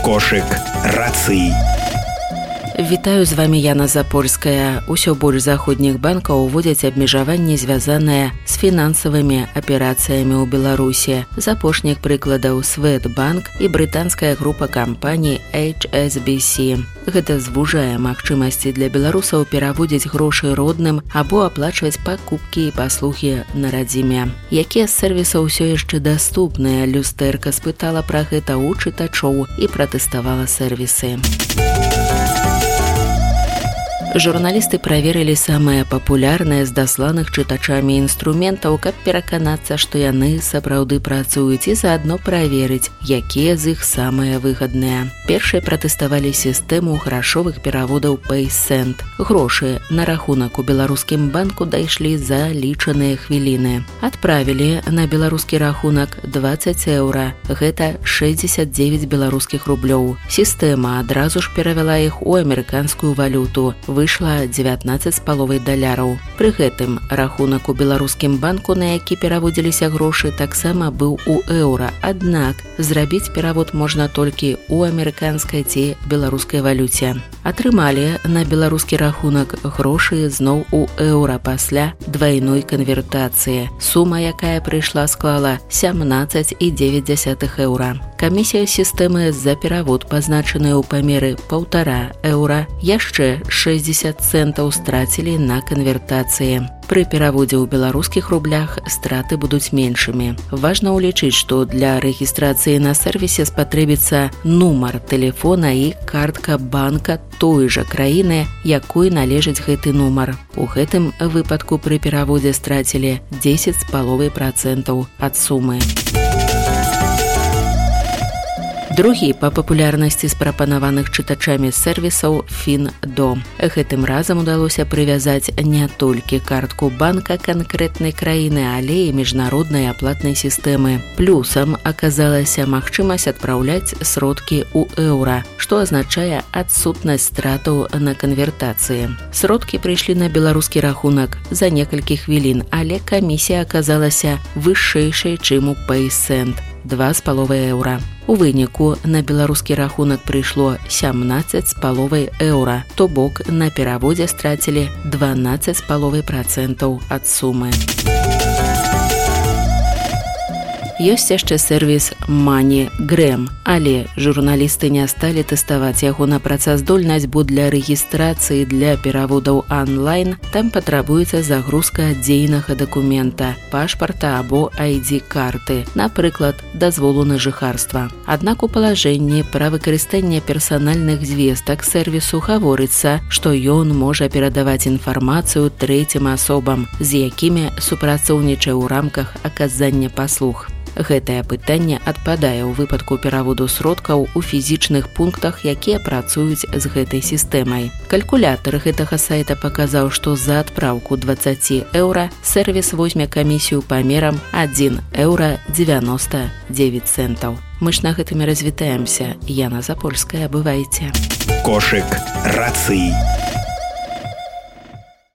Кошык рацый. Вітаю, з вами Яна Запольская. Усё больш заходніх банкаў уводзяць абмежаванні, звязаныя з фінансавымі аперацыямі ў Беларусі. З апошніх прыкладаў Swedbank і брытанская група кампаній HSBC. Гэта звужае магчымасці для беларусаў пераводзіць грошы родным або аплачваць пакупкі і паслугі на радзіме. Якія з сэрвісаў усё яшчэ даступныя? Люстэрка спытала пра гэта ў чытачоў і пратэставала сэрвісы. Журналісты праверылі самыя папулярныя з дасланых чытачамі інструментаў, каб пераканацца, што яны сапраўды працуюць, і заадно праверыць, якія з іх самыя выгадныя. Першыя пратэставалі сістэму грашовых пераводаў PaySend. Грошы на рахунак у беларускім банку дайшлі за лічаныя хвіліны. Адправілі на беларускі рахунак 20 еўра. Гэта 69 беларускіх рублёў. Сістэма адразу ж перавяла іх у амерыканскую валюту. Выйшла 19,5 даляраў. Пры гэтым рахунак у беларускім банку, на які пераводзіліся грошы, таксама быў у еўра. Аднак зрабіць перавод можна толькі ў амерыканскай ці беларускай валюце. Атрымалі на беларускі рахунак грошы зноў у еўра пасля двайной канвертацыі. Сума, якая прыйшла, склала 17,9 еўра. Камісія сістэмы за перавод, пазначаная ў памеры 1,5 еўра, яшчэ 60 центаў страцілі на канвертацыі. Пры пераводзе ў беларускіх рублях страты будуць меншымі. Важна ўлічыць, што для рэгістрацыі на сэрвісе спатрэбіцца нумар тэлефона і картка банка той жа краіны, якой належыць гэты нумар. У гэтым выпадку пры пераводзе страцілі 10,5% ад сумы. Другі па папулярнасці з прапанаваных чытачамі сэрвісаў FinDo. Гэтым разам удалося прывязаць не толькі картку банка канкрэтнай краіны, але і міжнароднай аплатнай сістэмы. Плюсам аказалася магчымасць адпраўляць сродкі ў еўра, што азначае адсутнасць стратаў на канвертацыі. Сродкі прыйшлі на беларускі рахунак за некалькі хвілін, але камісія аказалася вышэйшай, чым у PaySend – 2,5 еўра. У выніку на беларускі рахунак прыйшло 17,5 еўра, то бок на пераводзе страцілі 12,5% ад сумы. Ёсць яшчэ сэрвіс MoneyGram, але журналісты не сталі тэставаць яго на працаздольнасць, бо для рэгістрацыі для пераводаў онлайн там патрабуецца загрузка дзейнага дакумента, пашпарта або ID-карты, напрыклад, дазволу на жыхарства. Аднак у палажэнні пра выкарыстанне персанальных звестак сэрвісу гаворыцца, што ён можа перадаваць інфармацыю трэцім асобам, з якімі супрацоўнічае ў рамках аказання паслуг. Гэтае пытанне адпадае ў выпадку пераводу сродкаў у фізічных пунктах, якія працуюць з гэтай сістэмай. Калькулятар гэтага сайта паказаў, што за адпраўку 20 еўра сэрвіс возьме камісію памерам 1,99 еўра. Мы ж на гэтым і развітаемся. Яна Запольская, бывайце. Кошык рацый.